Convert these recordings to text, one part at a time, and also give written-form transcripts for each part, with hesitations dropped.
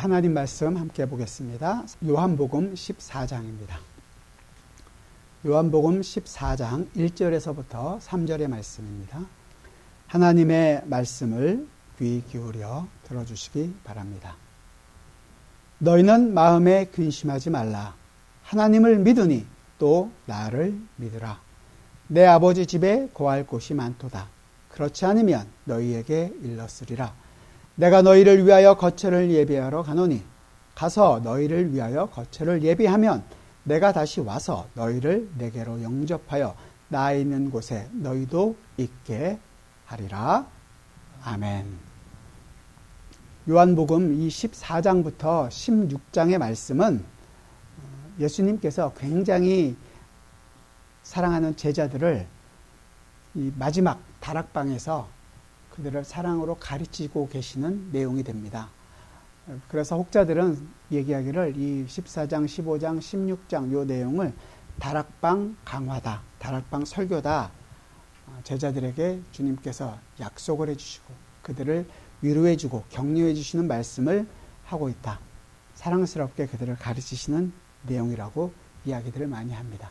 하나님 말씀 함께 보겠습니다. 요한복음 14장입니다. 요한복음 14장 1절에서부터 3절의 말씀입니다. 하나님의 말씀을 귀 기울여 들어주시기 바랍니다. 너희는 마음에 근심하지 말라. 하나님을 믿으니 또 나를 믿으라. 내 아버지 집에 거할 곳이 많도다. 그렇지 않으면 너희에게 일렀으리라. 내가 너희를 위하여 거처를 예비하러 가노니 가서 너희를 위하여 거처를 예비하면 내가 다시 와서 너희를 내게로 영접하여 나 있는 곳에 너희도 있게 하리라. 아멘. 요한복음 이 14장부터 16장의 말씀은 예수님께서 굉장히 사랑하는 제자들을 이 마지막 다락방에서 그들을 사랑으로 가르치고 계시는 내용이 됩니다. 그래서 혹자들은 얘기하기를 이 14장, 15장, 16장 이 내용을 다락방 강화다, 다락방 설교다. 제자들에게 주님께서 약속을 해주시고 그들을 위로해주고 격려해주시는 말씀을 하고 있다. 사랑스럽게 그들을 가르치시는 내용이라고 이야기들을 많이 합니다.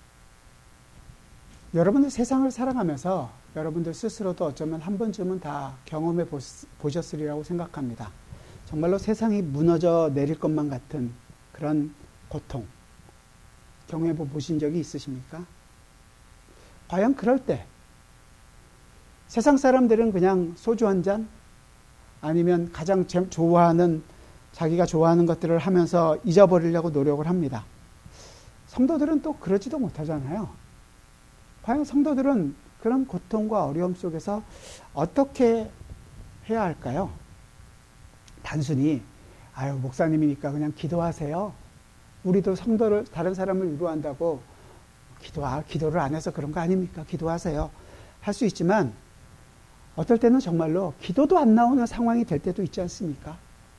여러분들 세상을 살아가면서 여러분들 스스로도 어쩌면 한 번쯤은 다 경험해 보셨으리라고 생각합니다. 정말로 세상이 무너져 내릴 것만 같은 그런 고통 경험해 보신 적이 있으십니까? 과연 그럴 때 세상 사람들은 그냥 소주 한 잔 아니면 가장 좋아하는 자기가 좋아하는 것들을 하면서 잊어버리려고 노력을 합니다. 성도들은 또 그러지도 못하잖아요. 과연 성도들은 그런 고통과 어려움 속에서 어떻게 해야 할까요? 단순히 목사님이니까 그냥 기도하세요. 우리도 성도를 다른 사람을 위로한다고 기도를 안 해서 그런 거 아닙니까? 기도하세요. 할 수 있지만 어떨 때는 정말로 기도도 안 나오는 상황이 될 때도 있지 않습니까?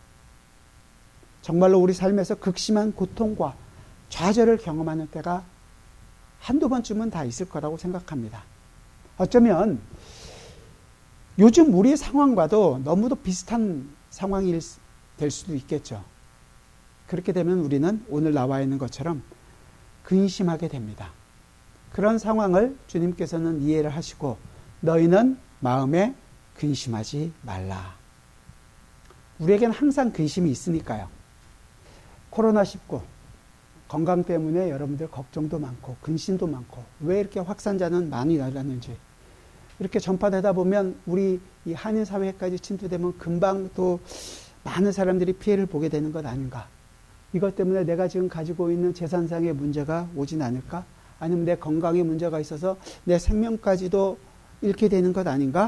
정말로 우리 삶에서 극심한 고통과 좌절을 경험하는 때가 한두 번쯤은 다 있을 거라고 생각합니다. 어쩌면 요즘 우리의 상황과도 너무도 비슷한 상황이 될 수도 있겠죠. 그렇게 되면 우리는 오늘 나와 있는 것처럼 근심하게 됩니다. 그런 상황을 주님께서는 이해를 하시고 너희는 마음에 근심하지 말라. 우리에게는 항상 근심이 있으니까요. 코로나19 건강 때문에 여러분들 걱정도 많고 근심도 많고 왜 이렇게 확산자는 많이 나갔는지 이렇게 전파되다 보면 우리 이 한인 사회까지 침투되면 금방 또 많은 사람들이 피해를 보게 되는 것 아닌가. 이것 때문에 내가 지금 가지고 있는 재산상의 문제가 오진 않을까? 아니면 내 건강에 문제가 있어서 내 생명까지도 잃게 되는 것 아닌가?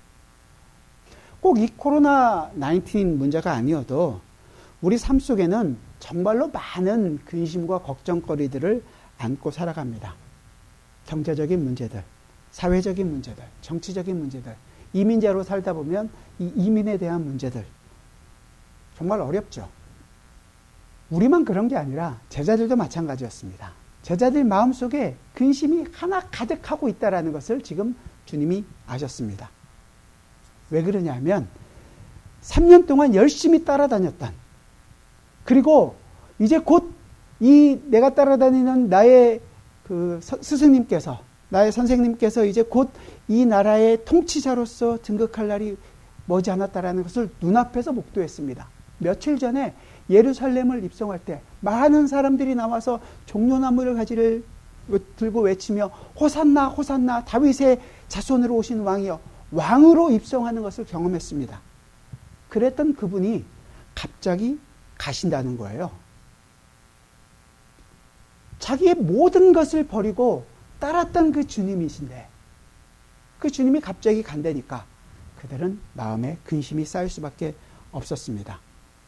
꼭 이 코로나19 문제가 아니어도 우리 삶 속에는 정말로 많은 근심과 걱정거리들을 안고 살아갑니다. 경제적인 문제들, 사회적인 문제들, 정치적인 문제들, 이민자로 살다 보면 이 이민에 대한 문제들 정말 어렵죠. 우리만 그런 게 아니라 제자들도 마찬가지였습니다. 제자들 마음속에 근심이 하나 가득하고 있다는 것을 지금 주님이 아셨습니다. 왜 그러냐면 3년 동안 열심히 따라다녔던 그리고 이제 곧 이 내가 따라다니는 나의 그 스승님께서 나의 선생님께서 이제 곧 이 나라의 통치자로서 등극할 날이 머지않았다라는 것을 눈앞에서 목도했습니다. 며칠 전에 예루살렘을 입성할 때 많은 사람들이 나와서 종려나무를 가지를 들고 외치며 호산나 호산나 다윗의 자손으로 오신 왕이여 왕으로 입성하는 것을 경험했습니다. 그랬던 그분이 갑자기 가신다는 거예요. 자기의 모든 것을 버리고 따랐던 그 주님이신데 그 주님이 갑자기 간다니까 그들은 마음에 근심이 쌓일 수밖에 없었습니다.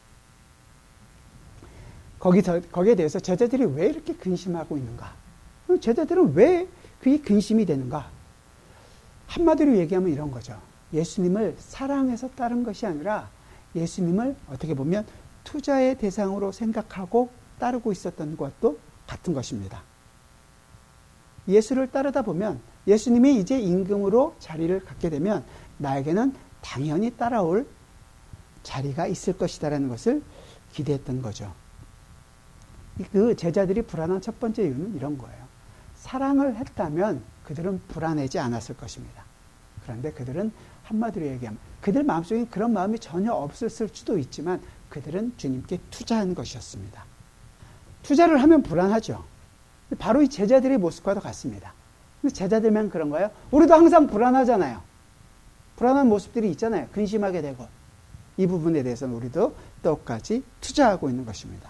거기에 대해서 제자들이 왜 이렇게 근심하고 있는가? 제자들은 왜 그게 근심이 되는가? 한마디로 얘기하면 이런 거죠. 예수님을 사랑해서 따른 것이 아니라 예수님을 어떻게 보면 투자의 대상으로 생각하고 따르고 있었던 것도 같은 것입니다. 예수를 따르다 보면 예수님이 이제 임금으로 자리를 갖게 되면 나에게는 당연히 따라올 자리가 있을 것이다라는 것을 기대했던 거죠. 그 제자들이 불안한 첫 번째 이유는 이런 거예요. 사랑을 했다면 그들은 불안하지 않았을 것입니다. 그런데 그들은 한마디로 얘기하면 그들 마음속에 그런 마음이 전혀 없었을 수도 있지만 그들은 주님께 투자한 것이었습니다. 투자를 하면 불안하죠. 바로 이 제자들의 모습과도 같습니다. 근데 제자들만 그런가요? 우리도 항상 불안하잖아요. 불안한 모습들이 있잖아요. 근심하게 되고. 이 부분에 대해서는 우리도 똑같이 투자하고 있는 것입니다.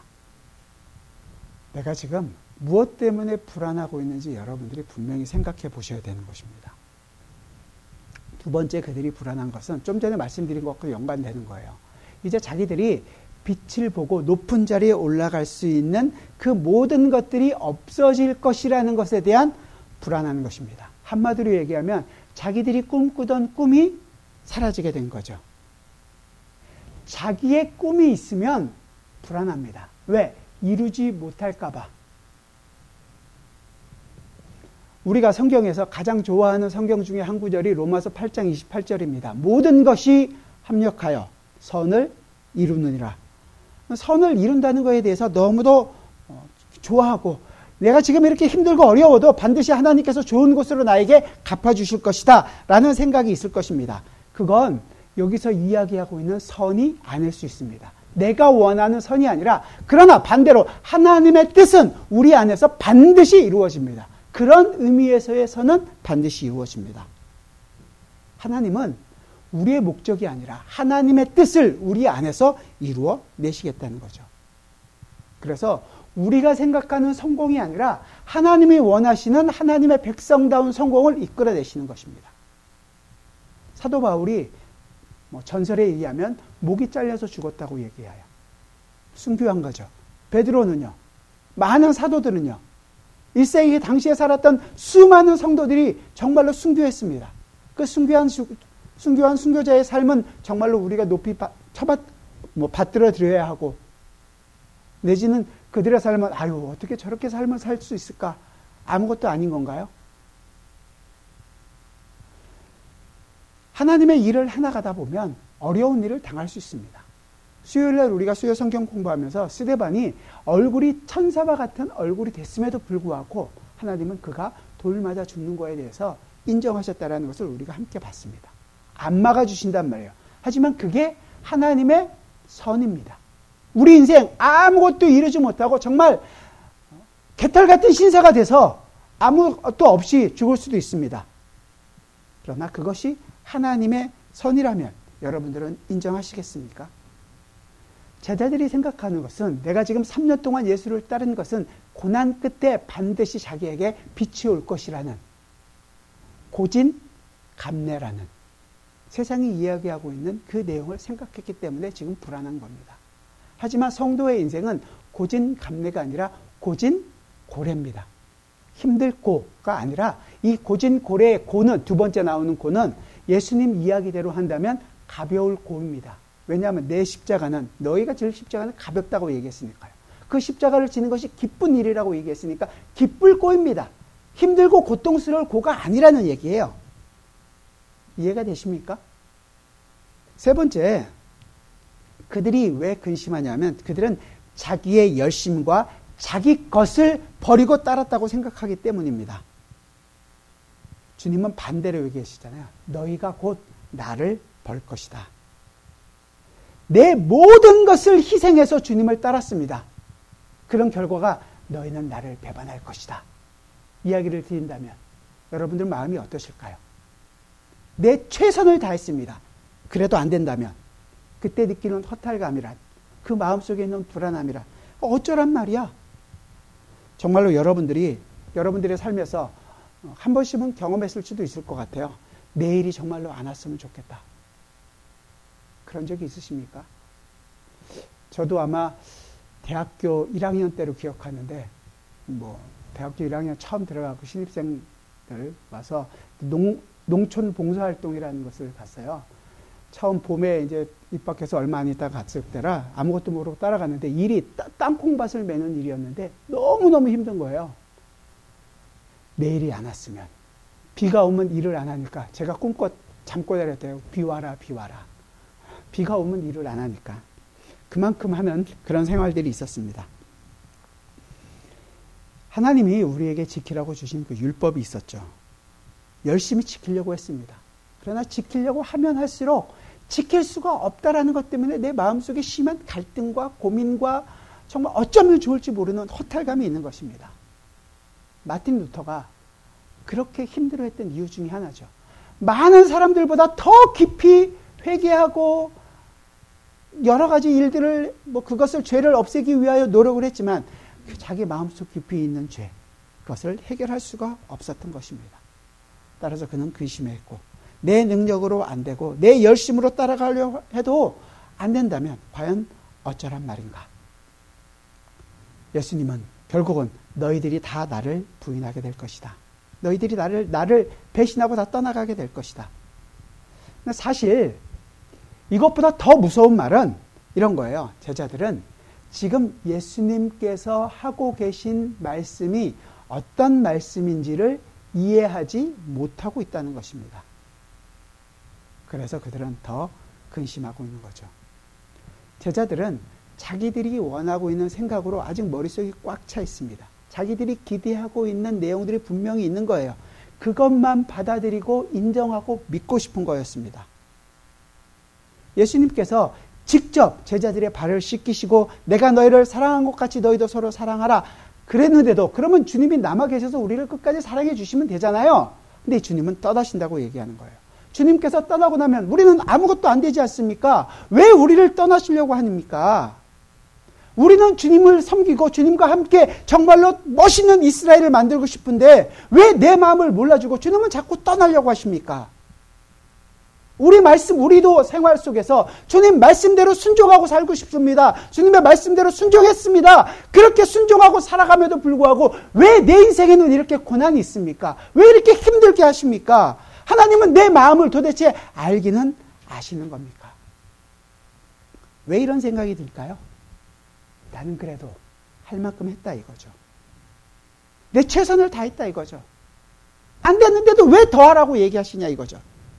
내가 지금 무엇 때문에 불안하고 있는지 여러분들이 분명히 생각해 보셔야 되는 것입니다. 두 번째 그들이 불안한 것은 좀 전에 말씀드린 것과 연관되는 거예요. 이제 자기들이 빛을 보고 높은 자리에 올라갈 수 있는 그 모든 것들이 없어질 것이라는 것에 대한 불안한 것입니다. 한마디로 얘기하면 자기들이 꿈꾸던 꿈이 사라지게 된 거죠. 자기의 꿈이 있으면 불안합니다. 왜? 이루지 못할까 봐. 우리가 성경에서 가장 좋아하는 성경 중에 한 구절이 로마서 8장 28절입니다. 모든 것이 합력하여 선을 이루느니라. 선을 이룬다는 것에 대해서 너무도 좋아하고 내가 지금 이렇게 힘들고 어려워도 반드시 하나님께서 좋은 곳으로 나에게 갚아주실 것이다 라는 생각이 있을 것입니다. 그건 여기서 이야기하고 있는 선이 아닐 수 있습니다. 내가 원하는 선이 아니라 그러나 반대로 하나님의 뜻은 우리 안에서 반드시 이루어집니다. 그런 의미에서의 선은 반드시 이루어집니다. 하나님은 우리의 목적이 아니라 하나님의 뜻을 우리 안에서 이루어 내시겠다는 거죠. 그래서 우리가 생각하는 성공이 아니라 하나님이 원하시는 하나님의 백성다운 성공을 이끌어내시는 것입니다. 사도 바울이 전설에 의하면 목이 잘려서 죽었다고 얘기해요. 순교한 거죠. 베드로는요. 많은 사도들은요. 1세기 당시에 살았던 수많은 성도들이 정말로 순교했습니다. 그 순교한 순교자의 삶은 정말로 우리가 높이 받들어 드려야 하고 내지는 그들의 삶은 어떻게 저렇게 삶을 살 수 있을까? 아무것도 아닌 건가요? 하나님의 일을 해나가다 보면 어려운 일을 당할 수 있습니다. 수요일날 우리가 수요 성경 공부하면서 스데반이 얼굴이 천사와 같은 얼굴이 됐음에도 불구하고 하나님은 그가 돌 맞아 죽는 거에 대해서 인정하셨다는 것을 우리가 함께 봤습니다. 안 막아주신단 말이에요. 하지만 그게 하나님의 선입니다. 우리 인생 아무것도 이루지 못하고 정말 개털 같은 신사가 돼서 아무것도 없이 죽을 수도 있습니다. 그러나 그것이 하나님의 선이라면 여러분들은 인정하시겠습니까? 제자들이 생각하는 것은 내가 지금 3년 동안 예수를 따른 것은 고난 끝에 반드시 자기에게 빛이 올 것이라는 고진감래라는 세상이 이야기하고 있는 그 내용을 생각했기 때문에 지금 불안한 겁니다. 하지만 성도의 인생은 고진감래가 아니라 고진고래입니다. 힘들 고가 아니라 이 고진고래의 고는 두 번째 나오는 고는 예수님 이야기대로 한다면 가벼울 고입니다. 왜냐하면 내 십자가는 너희가 질 십자가는 가볍다고 얘기했으니까요. 그 십자가를 지는 것이 기쁜 일이라고 얘기했으니까 기쁠 고입니다. 힘들고 고통스러울 고가 아니라는 얘기예요. 이해가 되십니까? 세 번째, 그들이 왜 근심하냐면 그들은 자기의 열심과 자기 것을 버리고 따랐다고 생각하기 때문입니다. 주님은 반대로 얘기하시잖아요. 너희가 곧 나를 벌 것이다. 내 모든 것을 희생해서 주님을 따랐습니다. 그런 결과가 너희는 나를 배반할 것이다. 이야기를 드린다면 여러분들 마음이 어떠실까요? 내 최선을 다했습니다. 그래도 안 된다면 그때 느끼는 허탈감이란 그 마음속에 있는 불안함이란 어쩌란 말이야. 정말로 여러분들의 삶에서 한 번씩은 경험했을 수도 있을 것 같아요. 내일이 정말로 안 왔으면 좋겠다. 그런 적이 있으십니까? 저도 아마 대학교 1학년 때로 기억하는데 대학교 1학년 처음 들어가고 신입생들 와서 농촌 봉사활동이라는 것을 갔어요. 처음 봄에 이제 입학해서 얼마 안 있다가 갔을 때라 아무것도 모르고 따라갔는데 일이 땅콩밭을 매는 일이었는데 너무너무 힘든 거예요. 내일이 안 왔으면 비가 오면 일을 안 하니까 제가 꿈꿔 잠꼬 자랬대요. 비 와라 비 와라. 비가 오면 일을 안 하니까 그만큼 하는 그런 생활들이 있었습니다. 하나님이 우리에게 지키라고 주신 그 율법이 있었죠. 열심히 지키려고 했습니다. 그러나 지키려고 하면 할수록 지킬 수가 없다라는 것 때문에 내 마음속에 심한 갈등과 고민과 정말 어쩌면 좋을지 모르는 허탈감이 있는 것입니다. 마틴 루터가 그렇게 힘들어했던 이유 중에 하나죠. 많은 사람들보다 더 깊이 회개하고 여러 가지 일들을 그것을 죄를 없애기 위하여 노력을 했지만 자기 마음속 깊이 있는 죄, 그것을 해결할 수가 없었던 것입니다. 따라서 그는 근심했고 내 능력으로 안 되고 내 열심으로 따라가려고 해도 안 된다면 과연 어쩌란 말인가. 예수님은 결국은 너희들이 다 나를 부인하게 될 것이다. 너희들이 나를 배신하고 다 떠나가게 될 것이다. 근데 사실 이것보다 더 무서운 말은 이런 거예요. 제자들은 지금 예수님께서 하고 계신 말씀이 어떤 말씀인지를 이해하지 못하고 있다는 것입니다. 그래서 그들은 더 근심하고 있는 거죠. 제자들은 자기들이 원하고 있는 생각으로 아직 머릿속이 꽉 차 있습니다. 자기들이 기대하고 있는 내용들이 분명히 있는 거예요. 그것만 받아들이고 인정하고 믿고 싶은 거였습니다. 예수님께서 직접 제자들의 발을 씻기시고 내가 너희를 사랑한 것 같이 너희도 서로 사랑하라 그랬는데도 그러면 주님이 남아 계셔서 우리를 끝까지 사랑해 주시면 되잖아요. 근데 주님은 떠나신다고 얘기하는 거예요. 주님께서 떠나고 나면 우리는 아무것도 안 되지 않습니까? 왜 우리를 떠나시려고 합니까? 우리는 주님을 섬기고 주님과 함께 정말로 멋있는 이스라엘을 만들고 싶은데 왜 내 마음을 몰라주고 주님은 자꾸 떠나려고 하십니까? 우리도 생활 속에서 주님 말씀대로 순종하고 살고 싶습니다. 주님의 말씀대로 순종했습니다. 그렇게 순종하고 살아감에도 불구하고 왜 내 인생에는 이렇게 고난이 있습니까? 왜 이렇게 힘들게 하십니까? 하나님은 내 마음을 도대체 알기는 아시는 겁니까? 왜 이런 생각이 들까요? 나는 그래도 할 만큼 했다 이거죠. 내 최선을 다했다 이거죠. 안 됐는데도 왜 더 하라고 얘기하시냐 이거죠.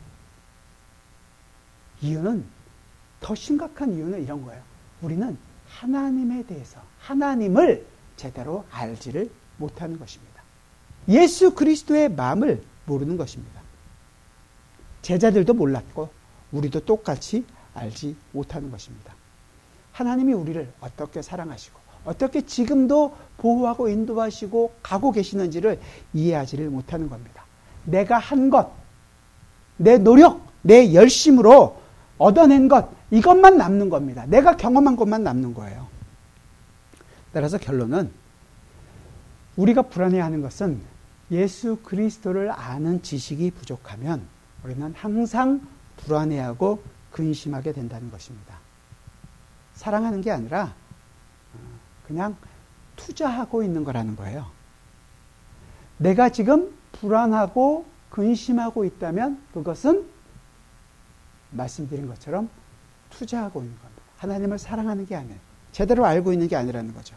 이유는, 더 심각한 이유는 이런 거예요. 우리는 하나님에 대해서, 하나님을 제대로 알지를 못하는 것입니다. 예수 그리스도의 마음을 모르는 것입니다. 제자들도 몰랐고 우리도 똑같이 알지 못하는 것입니다. 하나님이 우리를 어떻게 사랑하시고 어떻게 지금도 보호하고 인도하시고 가고 계시는지를 이해하지를 못하는 겁니다. 내가 한 것, 내 노력, 내 열심으로 얻어낸 것, 이것만 남는 겁니다. 내가 경험한 것만 남는 거예요. 따라서 결론은 우리가 불안해하는 것은 예수 그리스도를 아는 지식이 부족하면 우리는 항상 불안해하고 근심하게 된다는 것입니다. 사랑하는 게 아니라 그냥 투자하고 있는 거라는 거예요. 내가 지금 불안하고 근심하고 있다면 그것은 말씀드린 것처럼 투자하고 있는 겁니다. 하나님을 사랑하는 게 아니에요. 제대로 알고 있는 게 아니라는 거죠.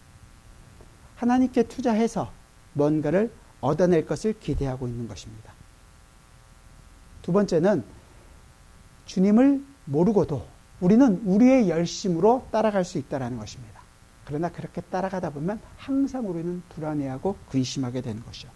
하나님께 투자해서 뭔가를 얻어낼 것을 기대하고 있는 것입니다. 두 번째는 주님을 모르고도 우리는 우리의 열심으로 따라갈 수 있다는 것입니다. 그러나 그렇게 따라가다 보면 항상 우리는 불안해하고 근심하게 되는 것이죠.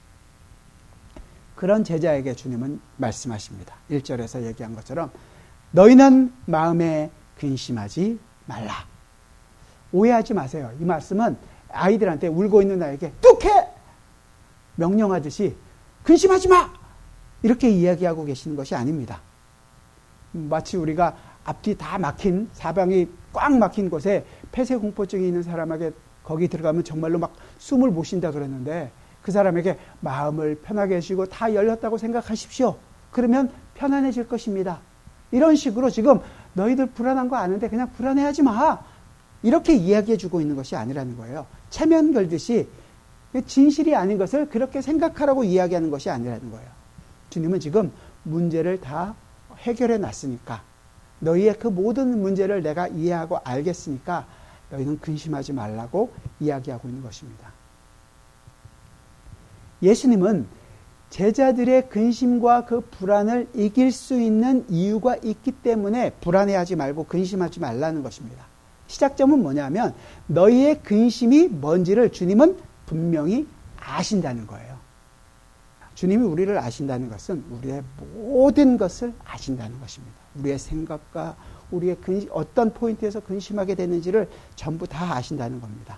그런 제자에게 주님은 말씀하십니다. 1절에서 얘기한 것처럼 너희는 마음에 근심하지 말라. 오해하지 마세요. 이 말씀은 아이들한테 울고 있는 아이에게 뚝해! 명령하듯이 근심하지 마! 이렇게 이야기하고 계시는 것이 아닙니다. 마치 우리가 앞뒤 다 막힌, 사방이 꽉 막힌 곳에 폐쇄공포증이 있는 사람에게 거기 들어가면 정말로 막 숨을 못 쉰다 그러는데 그 사람에게 마음을 편하게 해주시고 다 열렸다고 생각하십시오. 그러면 편안해질 것입니다. 이런 식으로 지금 너희들 불안한 거 아는데 그냥 불안해하지 마. 이렇게 이야기해주고 있는 것이 아니라는 거예요. 체면 걸듯이 진실이 아닌 것을 그렇게 생각하라고 이야기하는 것이 아니라는 거예요. 주님은 지금 문제를 다 해결해 놨으니까 너희의 그 모든 문제를 내가 이해하고 알겠으니까 너희는 근심하지 말라고 이야기하고 있는 것입니다. 예수님은 제자들의 근심과 그 불안을 이길 수 있는 이유가 있기 때문에 불안해하지 말고 근심하지 말라는 것입니다. 시작점은 뭐냐면 너희의 근심이 뭔지를 주님은 분명히 아신다는 거예요. 주님이 우리를 아신다는 것은 우리의 모든 것을 아신다는 것입니다. 우리의 생각과 우리의 어떤 포인트에서 근심하게 되는지를 전부 다 아신다는 겁니다.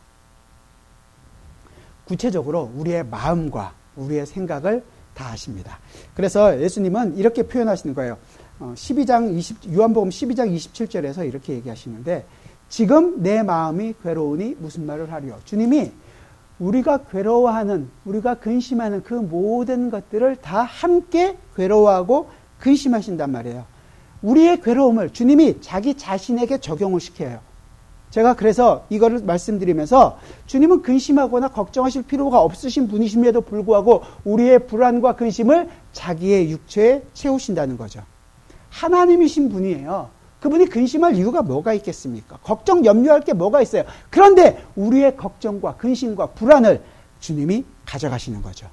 구체적으로 우리의 마음과 우리의 생각을 다 아십니다. 그래서 예수님은 이렇게 표현하시는 거예요. 요한복음 12장 27절에서 이렇게 얘기하시는데 지금 내 마음이 괴로우니 무슨 말을 하리요. 주님이 우리가 괴로워하는, 우리가 근심하는 그 모든 것들을 다 함께 괴로워하고 근심하신단 말이에요. 우리의 괴로움을 주님이 자기 자신에게 적용을 시켜요. 제가 그래서 이거를 말씀드리면서 주님은 근심하거나 걱정하실 필요가 없으신 분이심에도 불구하고 우리의 불안과 근심을 자기의 육체에 채우신다는 거죠. 하나님이신 분이에요. 그분이 근심할 이유가 뭐가 있겠습니까? 걱정, 염려할 게 뭐가 있어요? 그런데 우리의 걱정과 근심과 불안을 주님이 가져가시는 거죠.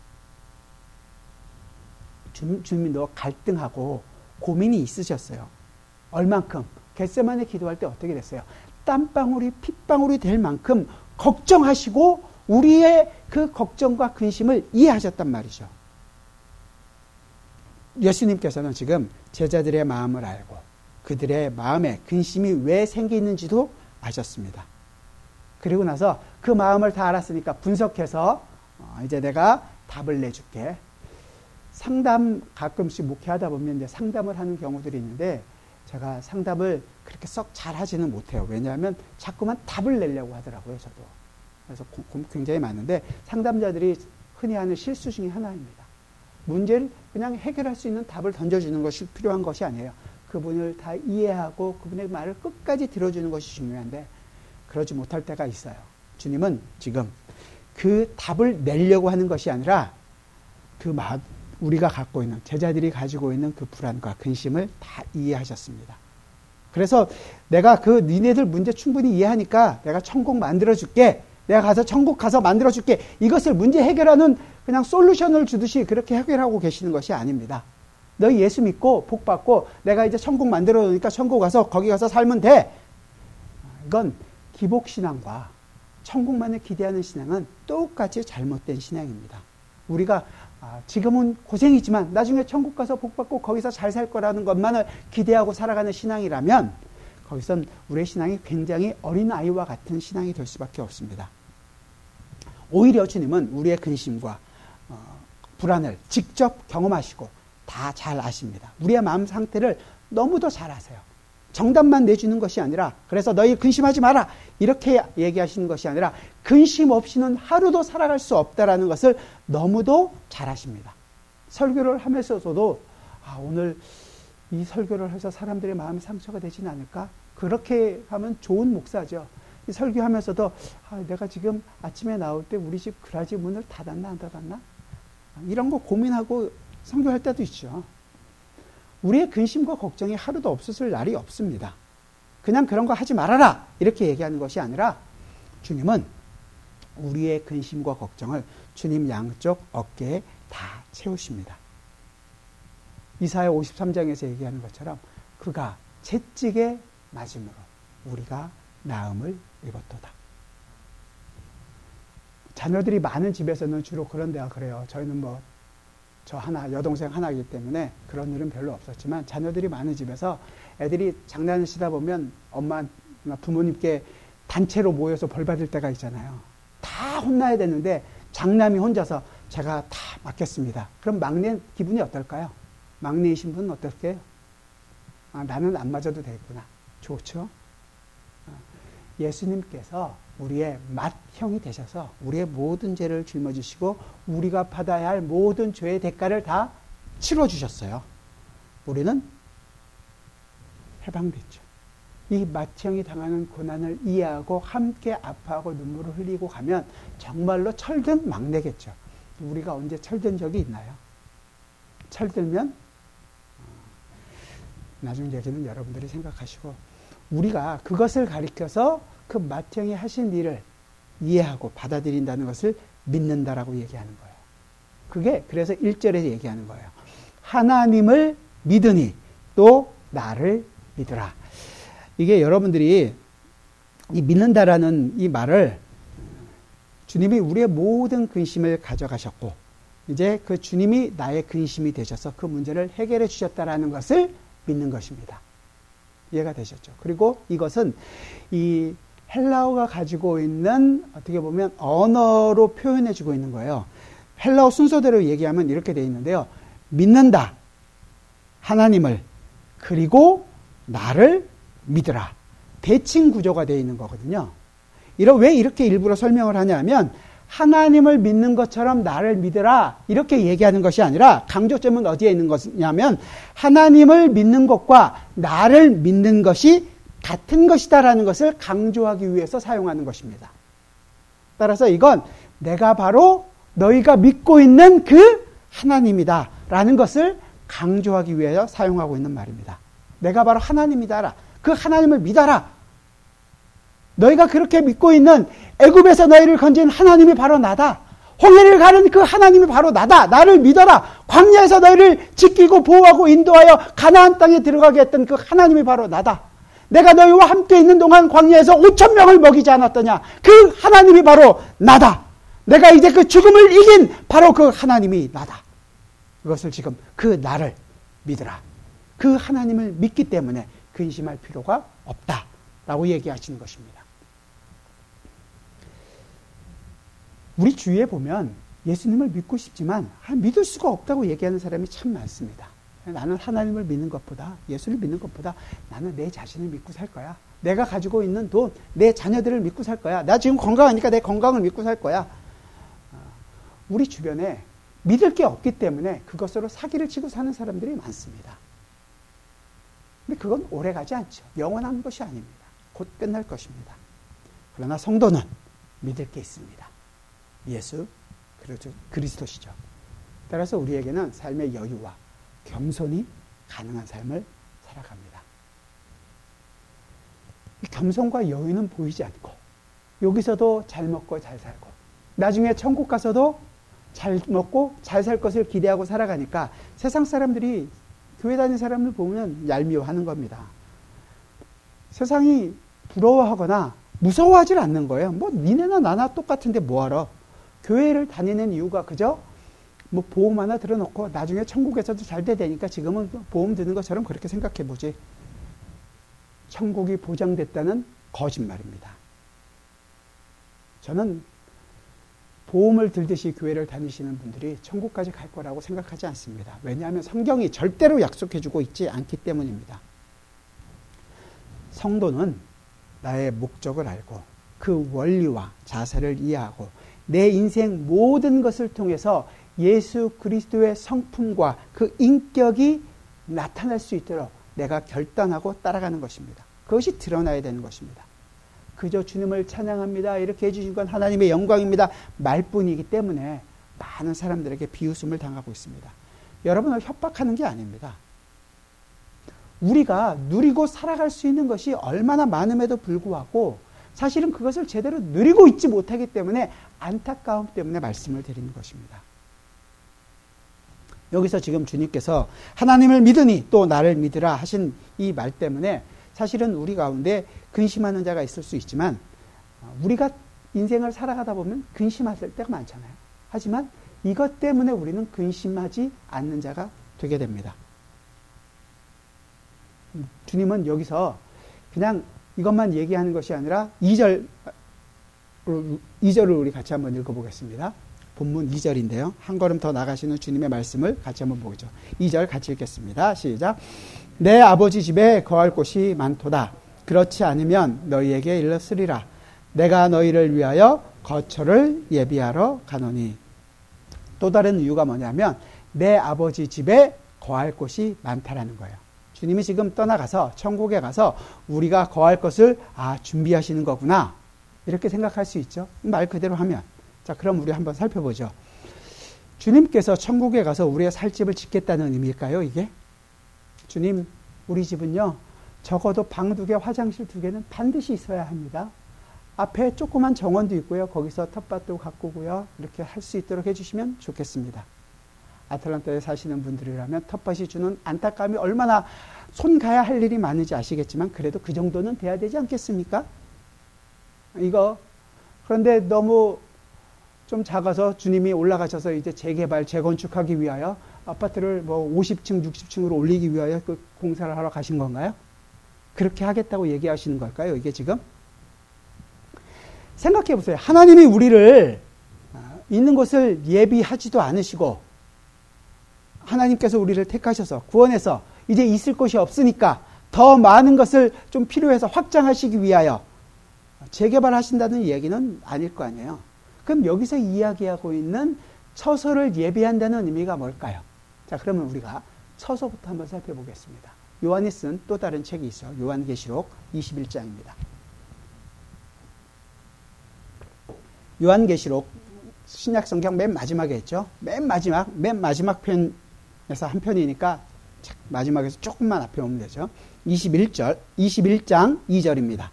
주님이 너 갈등하고 고민이 있으셨어요. 얼만큼? 겟세마네 기도할 때 어떻게 됐어요? 땀방울이 핏방울이 될 만큼 걱정하시고 우리의 그 걱정과 근심을 이해하셨단 말이죠. 예수님께서는 지금 제자들의 마음을 알고 그들의 마음에 근심이 왜 생기는지도 아셨습니다. 그리고 나서 그 마음을 다 알았으니까 분석해서 이제 내가 답을 내줄게. 상담 가끔씩 목회하다 보면 이제 상담을 하는 경우들이 있는데 제가 상담을 그렇게 썩 잘하지는 못해요. 왜냐하면 자꾸만 답을 내려고 하더라고요, 저도. 그래서 굉장히 많은데 상담자들이 흔히 하는 실수 중에 하나입니다. 문제를 그냥 해결할 수 있는 답을 던져주는 것이 필요한 것이 아니에요. 그분을 다 이해하고 그분의 말을 끝까지 들어주는 것이 중요한데 그러지 못할 때가 있어요. 주님은 지금 그 답을 내려고 하는 것이 아니라 우리가 갖고 있는, 제자들이 가지고 있는 그 불안과 근심을 다 이해하셨습니다. 그래서 내가 니네들 문제 충분히 이해하니까 내가 천국 만들어줄게. 내가 가서 천국 가서 만들어줄게. 이것을 문제 해결하는 그냥 솔루션을 주듯이 그렇게 해결하고 계시는 것이 아닙니다. 너희 예수 믿고 복 받고 내가 이제 천국 만들어 놓으니까 천국 가서 거기 가서 살면 돼. 이건 기복신앙과 천국만을 기대하는 신앙은 똑같이 잘못된 신앙입니다. 우리가 지금은 고생이지만 나중에 천국 가서 복 받고 거기서 잘 살 거라는 것만을 기대하고 살아가는 신앙이라면 거기선 우리의 신앙이 굉장히 어린아이와 같은 신앙이 될 수밖에 없습니다. 오히려 주님은 우리의 근심과 불안을 직접 경험하시고 다 잘 아십니다. 우리의 마음 상태를 너무도 잘 아세요. 정답만 내주는 것이 아니라 그래서 너희 근심하지 마라 이렇게 얘기하시는 것이 아니라 근심 없이는 하루도 살아갈 수 없다라는 것을 너무도 잘 아십니다. 설교를 하면서도 오늘 이 설교를 해서 사람들의 마음이 상처가 되진 않을까? 그렇게 하면 좋은 목사죠. 이 설교하면서도 내가 지금 아침에 나올 때 우리 집 그라지 문을 닫았나 안 닫았나? 이런 거 고민하고 설교할 때도 있죠. 우리의 근심과 걱정이 하루도 없었을 날이 없습니다. 그냥 그런 거 하지 말아라 이렇게 얘기하는 것이 아니라 주님은 우리의 근심과 걱정을 주님 양쪽 어깨에 다 채우십니다. 이사야 53장에서 얘기하는 것처럼 그가 채찍에 맞음으로 우리가 나음을 입었도다. 자녀들이 많은 집에서는 주로 그런 데가 그래요. 저희는 여동생 하나이기 때문에 그런 일은 별로 없었지만 자녀들이 많은 집에서 애들이 장난을 치다 보면 엄마, 부모님께 단체로 모여서 벌 받을 때가 있잖아요. 다 혼나야 되는데 장남이 혼자서 제가 다 맡겠습니다. 그럼 막내 기분이 어떨까요? 막내이신 분은 어떨게요? 나는 안 맞아도 되겠구나. 좋죠? 예수님께서 우리의 맏형이 되셔서 우리의 모든 죄를 짊어지시고 우리가 받아야 할 모든 죄의 대가를 다 치러주셨어요. 우리는 해방됐죠. 이 맏형이 당하는 고난을 이해하고 함께 아파하고 눈물을 흘리고 가면 정말로 철든 막내겠죠. 우리가 언제 철든 적이 있나요? 철들면 나중 얘기는 여러분들이 생각하시고 우리가 그것을 가리켜서 그 맏형이 하신 일을 이해하고 받아들인다는 것을 믿는다라고 얘기하는 거예요. 그게 그래서 1절에 얘기하는 거예요. 하나님을 믿으니 또 나를 믿으라. 이게 여러분들이 이 믿는다라는 이 말을 주님이 우리의 모든 근심을 가져가셨고 이제 그 주님이 나의 근심이 되셔서 그 문제를 해결해 주셨다라는 것을 믿는 것입니다. 이해가 되셨죠? 그리고 이것은 이 헬라어가 가지고 있는 어떻게 보면 언어로 표현해 주고 있는 거예요. 헬라어 순서대로 얘기하면 이렇게 되어 있는데요. 믿는다. 하나님을. 그리고 나를 믿으라. 대칭 구조가 되어 있는 거거든요. 왜 이렇게 일부러 설명을 하냐면 하나님을 믿는 것처럼 나를 믿으라 이렇게 얘기하는 것이 아니라 강조점은 어디에 있는 것이냐면 하나님을 믿는 것과 나를 믿는 것이 같은 것이다라는 것을 강조하기 위해서 사용하는 것입니다. 따라서 이건 내가 바로 너희가 믿고 있는 그 하나님이다라는 것을 강조하기 위해서 사용하고 있는 말입니다. 내가 바로 하나님이다라. 그 하나님을 믿어라. 너희가 그렇게 믿고 있는 애굽에서 너희를 건진 하나님이 바로 나다. 홍해를 가른 그 하나님이 바로 나다. 나를 믿어라. 광야에서 너희를 지키고 보호하고 인도하여 가나안 땅에 들어가게 했던 그 하나님이 바로 나다. 내가 너희와 함께 있는 동안 광야에서 5,000명을 먹이지 않았더냐. 그 하나님이 바로 나다. 내가 이제 그 죽음을 이긴 바로 그 하나님이 나다. 그것을 지금 그 나를 믿으라. 그 하나님을 믿기 때문에 근심할 필요가 없다라고 얘기하시는 것입니다. 우리 주위에 보면 예수님을 믿고 싶지만 믿을 수가 없다고 얘기하는 사람이 참 많습니다. 나는 하나님을 믿는 것보다 예수를 믿는 것보다 나는 내 자신을 믿고 살 거야. 내가 가지고 있는 돈, 내 자녀들을 믿고 살 거야. 나 지금 건강하니까 내 건강을 믿고 살 거야. 우리 주변에 믿을 게 없기 때문에 그것으로 사기를 치고 사는 사람들이 많습니다. 근데 그건 오래가지 않죠. 영원한 것이 아닙니다. 곧 끝날 것입니다. 그러나 성도는 믿을 게 있습니다. 예수 그리스도시죠. 따라서 우리에게는 삶의 여유와 겸손이 가능한 삶을 살아갑니다. 이 겸손과 여유는 보이지 않고 여기서도 잘 먹고 잘 살고 나중에 천국 가서도 잘 먹고 잘 살 것을 기대하고 살아가니까 세상 사람들이 교회 다니는 사람을 보면 얄미워하는 겁니다. 세상이 부러워하거나 무서워하지 않는 거예요. 뭐 니네나 나나 똑같은데 뭐하러. 교회를 다니는 이유가 그저 뭐 보험 하나 들어놓고 나중에 천국에서도 잘 되니까 지금은 보험 드는 것처럼 그렇게 생각해 보지. 천국이 보장됐다는 거짓말입니다. 저는 보험을 들듯이 교회를 다니시는 분들이 천국까지 갈 거라고 생각하지 않습니다. 왜냐하면 성경이 절대로 약속해주고 있지 않기 때문입니다. 성도는 나의 목적을 알고 그 원리와 자세를 이해하고 내 인생 모든 것을 통해서 예수 그리스도의 성품과 그 인격이 나타날 수 있도록 내가 결단하고 따라가는 것입니다. 그것이 드러나야 되는 것입니다. 그저 주님을 찬양합니다. 이렇게 해주신 건 하나님의 영광입니다. 말뿐이기 때문에 많은 사람들에게 비웃음을 당하고 있습니다. 여러분을 협박하는 게 아닙니다. 우리가 누리고 살아갈 수 있는 것이 얼마나 많음에도 불구하고 사실은 그것을 제대로 누리고 있지 못하기 때문에 안타까움 때문에 말씀을 드리는 것입니다. 여기서 지금 주님께서 하나님을 믿으니 또 나를 믿으라 하신 이 말 때문에 사실은 우리 가운데 근심하는 자가 있을 수 있지만 우리가 인생을 살아가다 보면 근심할 때가 많잖아요. 하지만 이것 때문에 우리는 근심하지 않는 자가 되게 됩니다. 주님은 여기서 그냥 이것만 얘기하는 것이 아니라 2절을 우리 같이 한번 읽어보겠습니다. 본문 2절인데요. 한 걸음 더 나가시는 주님의 말씀을 같이 한번 보죠. 2절 같이 읽겠습니다. 시작. 내 아버지 집에 거할 곳이 많도다. 그렇지 않으면 너희에게 일렀으리라. 내가 너희를 위하여 거처를 예비하러 가노니. 또 다른 이유가 뭐냐면 내 아버지 집에 거할 곳이 많다라는 거예요. 주님이 지금 떠나가서 천국에 가서 우리가 거할 것을 준비하시는 거구나 이렇게 생각할 수 있죠. 말 그대로 하면. 자, 그럼 우리 한번 살펴보죠. 주님께서 천국에 가서 우리의 살 집을 짓겠다는 의미일까요, 이게? 주님, 우리 집은요, 적어도 방 2개, 화장실 2개는 반드시 있어야 합니다. 앞에 조그만 정원도 있고요. 거기서 텃밭도 가꾸고요. 이렇게 할 수 있도록 해주시면 좋겠습니다. 아틀란타에 사시는 분들이라면 텃밭이 주는 안타까움이 얼마나 손 가야 할 일이 많은지 아시겠지만 그래도 그 정도는 돼야 되지 않겠습니까? 그런데 너무 좀 작아서 주님이 올라가셔서 이제 재개발, 재건축하기 위하여 아파트를 50층, 60층으로 올리기 위하여 그 공사를 하러 가신 건가요? 그렇게 하겠다고 얘기하시는 걸까요? 이게 지금? 생각해 보세요. 하나님이 우리를 있는 곳을 예비하지도 않으시고 하나님께서 우리를 택하셔서 구원해서 이제 있을 곳이 없으니까 더 많은 것을 좀 필요해서 확장하시기 위하여 재개발하신다는 얘기는 아닐 거 아니에요. 그럼 여기서 이야기하고 있는 처소를 예비한다는 의미가 뭘까요? 자, 그러면 우리가 처소부터 한번 살펴보겠습니다. 요한이 쓴 또 다른 책이 있어요. 요한계시록 21장입니다. 요한계시록 신약성경 맨 마지막에 있죠. 맨 마지막 편에서 한 편이니까 마지막에서 조금만 앞에 오면 되죠. 21장 2절입니다.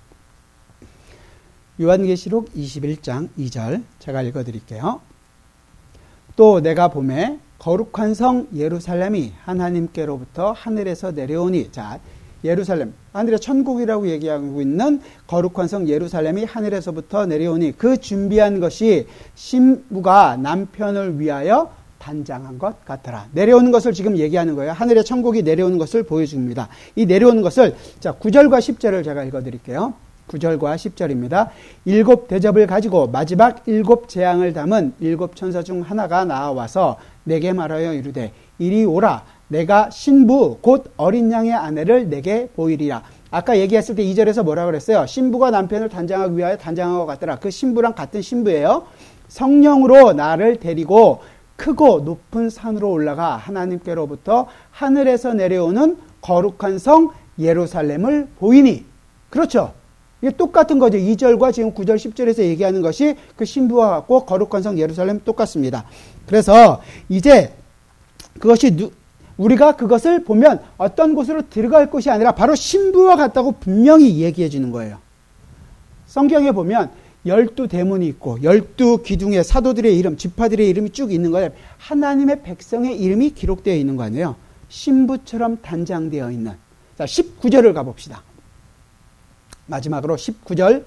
요한계시록 21장 2절 제가 읽어드릴게요. 또 내가 보매 거룩한 성 예루살렘이 하나님께로부터 하늘에서 내려오니, 자, 예루살렘, 하늘의 천국이라고 얘기하고 있는 거룩한 성 예루살렘이 하늘에서부터 내려오니 그 준비한 것이 신부가 남편을 위하여 단장한 것 같더라. 내려오는 것을 지금 얘기하는 거예요. 하늘의 천국이 내려오는 것을 보여줍니다. 이 내려오는 것을, 자, 9절과 10절을 제가 읽어드릴게요. 9절과 10절입니다. 7 대접을 가지고 마지막 7 재앙을 담은 7 천사 중 하나가 나와서 내게 말하여 이르되 이리 오라. 내가 신부 곧 어린 양의 아내를 내게 보이리라. 아까 얘기했을 때 2절에서 뭐라고 그랬어요? 신부가 남편을 단장하기 위하여 단장한 것 같더라. 그 신부랑 같은 신부예요. 성령으로 나를 데리고 크고 높은 산으로 올라가 하나님께로부터 하늘에서 내려오는 거룩한 성 예루살렘을 보이니. 그렇죠? 이게 똑같은 거죠. 2절과 지금 9절, 10절에서 얘기하는 것이 그 신부와 같고 거룩한 성 예루살렘 똑같습니다. 그래서 이제 그것이 우리가 그것을 보면 어떤 곳으로 들어갈 곳이 아니라 바로 신부와 같다고 분명히 얘기해 주는 거예요. 성경에 보면 12대문이 있고 12기둥의 사도들의 이름, 지파들의 이름이 쭉 있는 거예요. 하나님의 백성의 이름이 기록되어 있는 거 아니에요. 신부처럼 단장되어 있는. 자, 19절을 가봅시다. 마지막으로 19절부터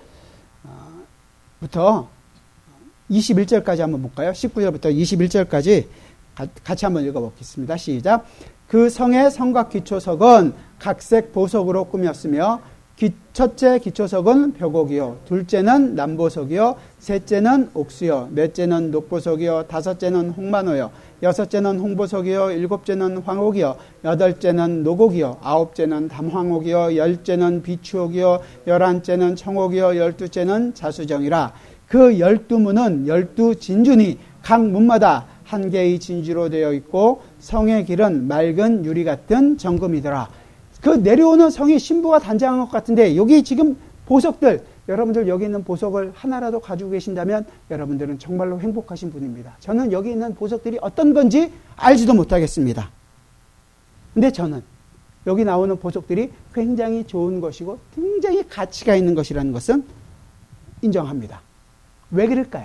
21절까지 한번 볼까요? 19절부터 21절까지 같이 한번 읽어보겠습니다. 시작. 그 성의 성곽 기초석은 각색 보석으로 꾸몄으며 첫째 기초석은 벽옥이요, 둘째는 남보석이요, 셋째는 옥수요, 넷째는 녹보석이요, 다섯째는 홍만호요, 여섯째는 홍보석이요, 일곱째는 황옥이요, 여덟째는 노곡이요, 아홉째는 담황옥이요, 열째는 비추옥이요, 열한째는 청옥이요, 열두째는 자수정이라. 그 12문은 12진주니 각 문마다 한 개의 진주로 되어 있고 성의 길은 맑은 유리 같은 정금이더라. 그 내려오는 성이 신부가 단장한 것 같은데 여기 지금 보석들, 여러분들 여기 있는 보석을 하나라도 가지고 계신다면 여러분들은 정말로 행복하신 분입니다. 저는 여기 있는 보석들이 어떤 건지 알지도 못하겠습니다. 근데 저는 여기 나오는 보석들이 굉장히 좋은 것이고 굉장히 가치가 있는 것이라는 것은 인정합니다. 왜 그럴까요?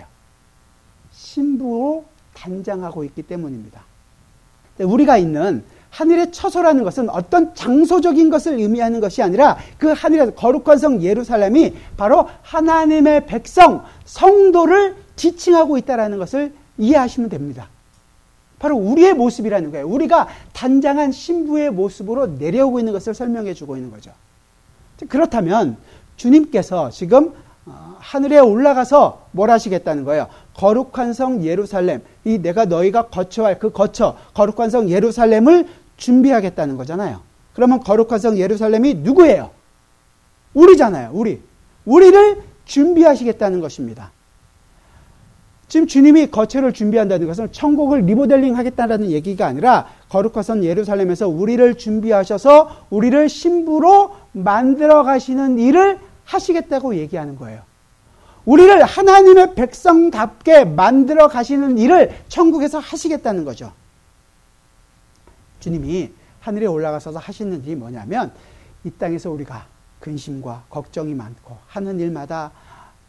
신부로 단장하고 있기 때문입니다. 우리가 있는 하늘의 처소라는 것은 어떤 장소적인 것을 의미하는 것이 아니라 그 하늘의 거룩한 성 예루살렘이 바로 하나님의 백성, 성도를 지칭하고 있다는 것을 이해하시면 됩니다. 바로 우리의 모습이라는 거예요. 우리가 단장한 신부의 모습으로 내려오고 있는 것을 설명해 주고 있는 거죠. 그렇다면 주님께서 지금 하늘에 올라가서 뭘 하시겠다는 거예요? 거룩한 성 예루살렘, 이 내가 너희가 거쳐야 할 그 거룩한 성 예루살렘을 준비하겠다는 거잖아요. 그러면 거룩한 성 예루살렘이 누구예요? 우리잖아요. 우리를 준비하시겠다는 것입니다. 지금 주님이 거처를 준비한다는 것은 천국을 리모델링 하겠다는 얘기가 아니라 거룩한 성 예루살렘에서 우리를 준비하셔서 우리를 신부로 만들어 가시는 일을 하시겠다고 얘기하는 거예요. 우리를 하나님의 백성답게 만들어 가시는 일을 천국에서 하시겠다는 거죠. 주님이 하늘에 올라가셔서 하시는 일이 뭐냐면 이 땅에서 우리가 근심과 걱정이 많고 하는 일마다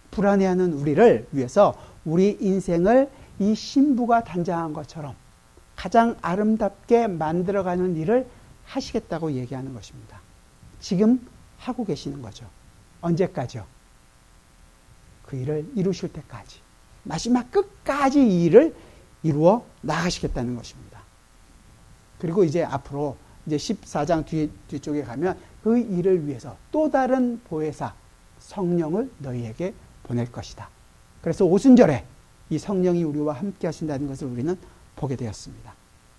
불안해하는 우리를 위해서 우리 인생을 이 신부가 단장한 것처럼 가장 아름답게 만들어가는 일을 하시겠다고 얘기하는 것입니다. 지금 하고 계시는 거죠. 언제까지요? 그 일을 이루실 때까지. 마지막 끝까지 이 일을 이루어 나가시겠다는 것입니다. 그리고 이제 앞으로 이제 14장 뒤쪽에 가면 그 일을 위해서 또 다른 보혜사 성령을 너희에게 보낼 것이다. 그래서 오순절에 이 성령이 우리와 함께 하신다는 것을 우리는 보게 되었습니다.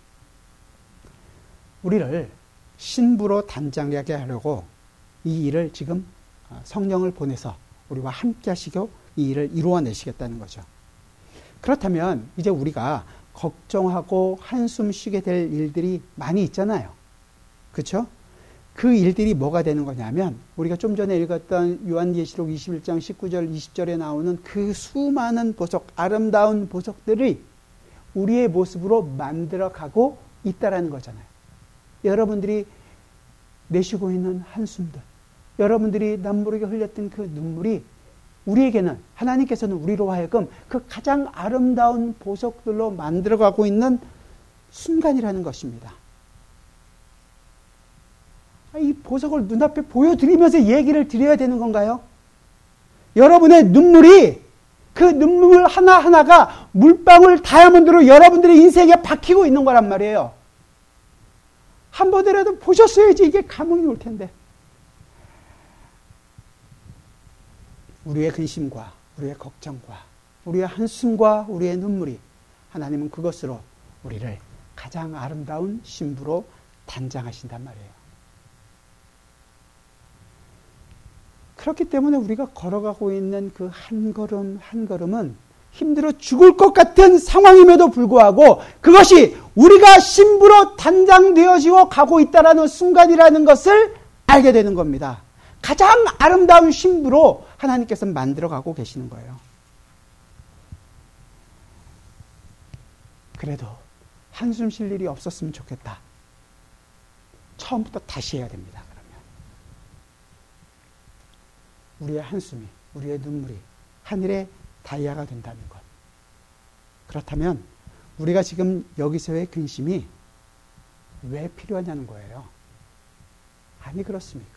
우리를 신부로 단장하게 하려고 이 일을 지금 성령을 보내서 우리와 함께 하시고 이 일을 이루어내시겠다는 거죠. 그렇다면 이제 우리가 걱정하고 한숨 쉬게 될 일들이 많이 있잖아요. 그렇죠? 그 일들이 뭐가 되는 거냐면 우리가 좀 전에 읽었던 요한계시록 21장 19절 20절에 나오는 그 수많은 보석, 아름다운 보석들이 우리의 모습으로 만들어가고 있다라는 거잖아요. 여러분들이 내쉬고 있는 한숨들, 여러분들이 남모르게 흘렸던 그 눈물이 우리에게는, 하나님께서는 우리로 하여금 그 가장 아름다운 보석들로 만들어가고 있는 순간이라는 것입니다. 이 보석을 눈앞에 보여드리면서 얘기를 드려야 되는 건가요? 여러분의 눈물이, 그 눈물 하나하나가 물방울 다이아몬드로 여러분들의 인생에 박히고 있는 거란 말이에요. 한 번이라도 보셨어야지 이게 감흥이 올 텐데. 우리의 근심과 우리의 걱정과 우리의 한숨과 우리의 눈물이 하나님은 그것으로 우리를 가장 아름다운 신부로 단장하신단 말이에요. 그렇기 때문에 우리가 걸어가고 있는 그 한 걸음 한 걸음은 힘들어 죽을 것 같은 상황임에도 불구하고 그것이 우리가 신부로 단장되어지고 가고 있다는 순간이라는 것을 알게 되는 겁니다. 가장 아름다운 신부로 하나님께서 만들어가고 계시는 거예요. 그래도 한숨 쉴 일이 없었으면 좋겠다. 처음부터 다시 해야 됩니다. 그러면 우리의 한숨이, 우리의 눈물이 하늘의 다이아가 된다는 것. 그렇다면 우리가 지금 여기서의 근심이 왜 필요하냐는 거예요. 아니 그렇습니까?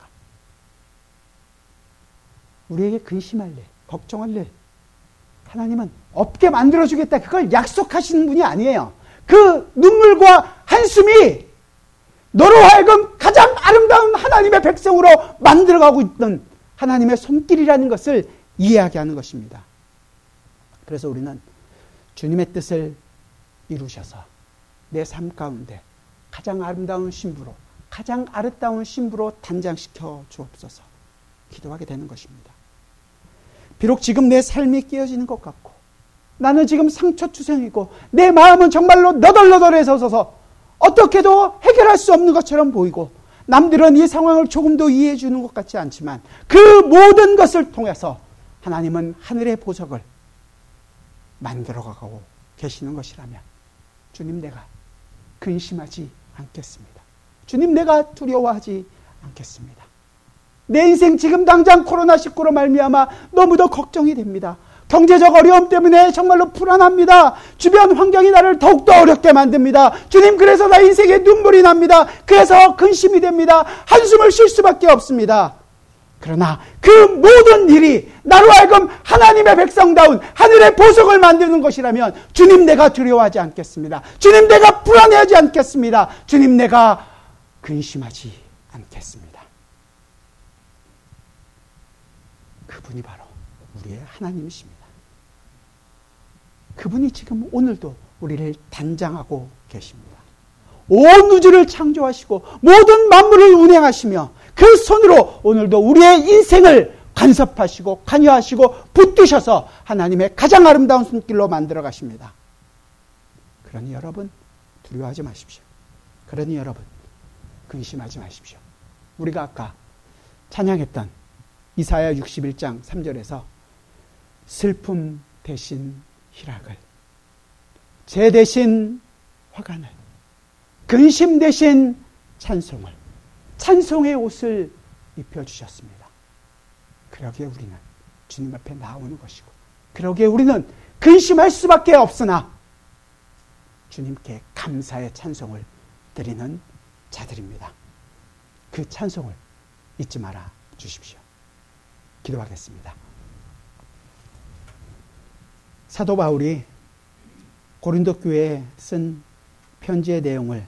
우리에게 근심할 일, 걱정할 일, 하나님은 없게 만들어주겠다. 그걸 약속하시는 분이 아니에요. 그 눈물과 한숨이 너로 하여금 가장 아름다운 하나님의 백성으로 만들어가고 있던 하나님의 손길이라는 것을 이해하게 하는 것입니다. 그래서 우리는 주님의 뜻을 이루셔서 내 삶 가운데 가장 아름다운 신부로, 가장 아름다운 신부로 단장시켜 주옵소서 기도하게 되는 것입니다. 비록 지금 내 삶이 깨어지는 것 같고 나는 지금 상처투성이고 내 마음은 정말로 너덜너덜해서 어떻게도 해결할 수 없는 것처럼 보이고 남들은 이 상황을 조금도 이해해 주는 것 같지 않지만 그 모든 것을 통해서 하나님은 하늘의 보석을 만들어가고 계시는 것이라면 주님 내가 근심하지 않겠습니다. 주님 내가 두려워하지 않겠습니다. 내 인생 지금 당장 코로나19로 말미암아 너무도 걱정이 됩니다. 경제적 어려움 때문에 정말로 불안합니다. 주변 환경이 나를 더욱더 어렵게 만듭니다. 주님 그래서 나 인생에 눈물이 납니다. 그래서 근심이 됩니다. 한숨을 쉴 수밖에 없습니다. 그러나 그 모든 일이 나로 하여금 하나님의 백성다운 하늘의 보석을 만드는 것이라면 주님 내가 두려워하지 않겠습니다. 주님 내가 불안해하지 않겠습니다. 주님 내가 근심하지 않겠습니다. 그분이 바로 우리의 하나님이십니다. 그분이 지금 오늘도 우리를 단장하고 계십니다. 온 우주를 창조하시고 모든 만물을 운행하시며 그 손으로 오늘도 우리의 인생을 간섭하시고 관여하시고 붙드셔서 하나님의 가장 아름다운 손길로 만들어 가십니다. 그러니 여러분 두려워하지 마십시오. 그러니 여러분 근심하지 마십시오. 우리가 아까 찬양했던 이사야 61장 3절에서 슬픔 대신 희락을, 재 대신 화관을, 근심 대신 찬송을, 찬송의 옷을 입혀주셨습니다. 그러기에 우리는 주님 앞에 나오는 것이고 그러기에 우리는 근심할 수밖에 없으나 주님께 감사의 찬송을 드리는 자들입니다. 그 찬송을 잊지 말아 주십시오. 기도하겠습니다. 사도 바울이 고린도 교회에 쓴 편지의 내용을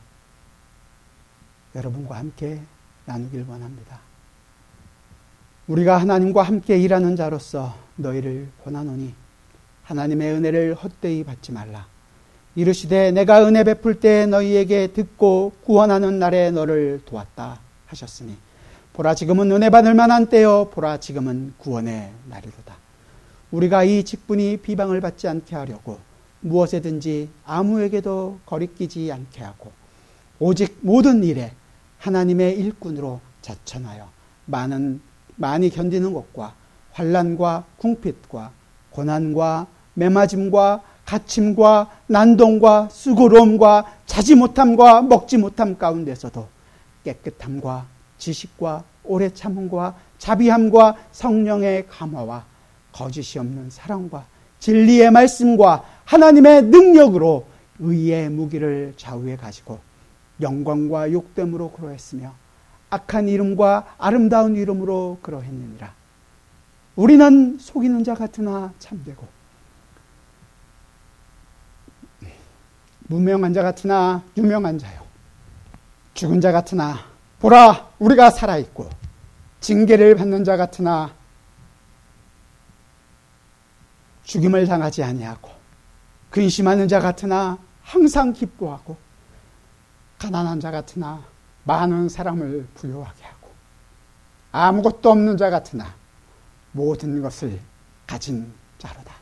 여러분과 함께 나누길 원합니다. 우리가 하나님과 함께 일하는 자로서 너희를 권하노니 하나님의 은혜를 헛되이 받지 말라. 이르시되 내가 은혜 베풀 때 너희에게 듣고 구원하는 날에 너를 도왔다 하셨으니 보라 지금은 은혜 받을 만한 때요 보라 지금은 구원의 날이로다. 우리가 이 직분이 비방을 받지 않게 하려고 무엇에든지 아무에게도 거리끼지 않게 하고 오직 모든 일에 하나님의 일꾼으로 자천하여 많이 견디는 것과 환난과 궁핍과 고난과 매맞음과 갇힘과 난동과 수고로움과 자지 못함과 먹지 못함 가운데서도 깨끗함과 지식과 오래 참음과 자비함과 성령의 감화와 거짓이 없는 사랑과 진리의 말씀과 하나님의 능력으로 의의 무기를 좌우에 가지고 영광과 욕됨으로 그러했으며 악한 이름과 아름다운 이름으로 그러했느니라. 우리는 속이는 자 같으나 참되고 무명한 자 같으나 유명한 자요 죽은 자 같으나 보라 우리가 살아있고 징계를 받는 자 같으나 죽임을 당하지 아니하고 근심하는 자 같으나 항상 기뻐하고 가난한 자 같으나 많은 사람을 부유하게 하고 아무것도 없는 자 같으나 모든 것을 가진 자로다.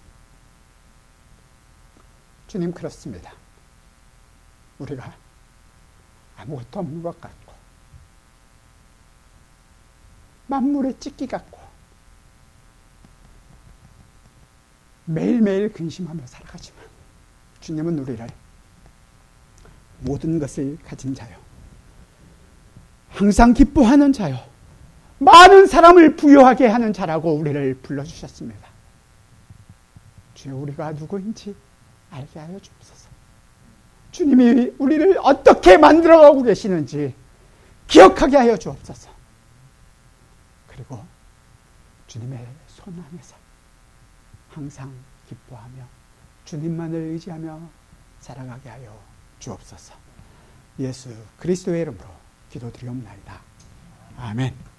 주님 그렇습니다. 우리가 아무것도 없는 것 같고 만물의 찢기 같고 매일매일 근심하며 살아가지만 주님은 우리를 모든 것을 가진 자요 항상 기뻐하는 자요 많은 사람을 부유하게 하는 자라고 우리를 불러주셨습니다. 주여 우리가 누구인지 알게 하여 주옵소서. 주님이 우리를 어떻게 만들어가고 계시는지 기억하게 하여 주옵소서. 그리고 주님의 손 안에서 항상 기뻐하며 주님만을 의지하며 살아가게 하여 주옵소서. 예수 그리스도의 이름으로 기도드리옵나이다. 아멘.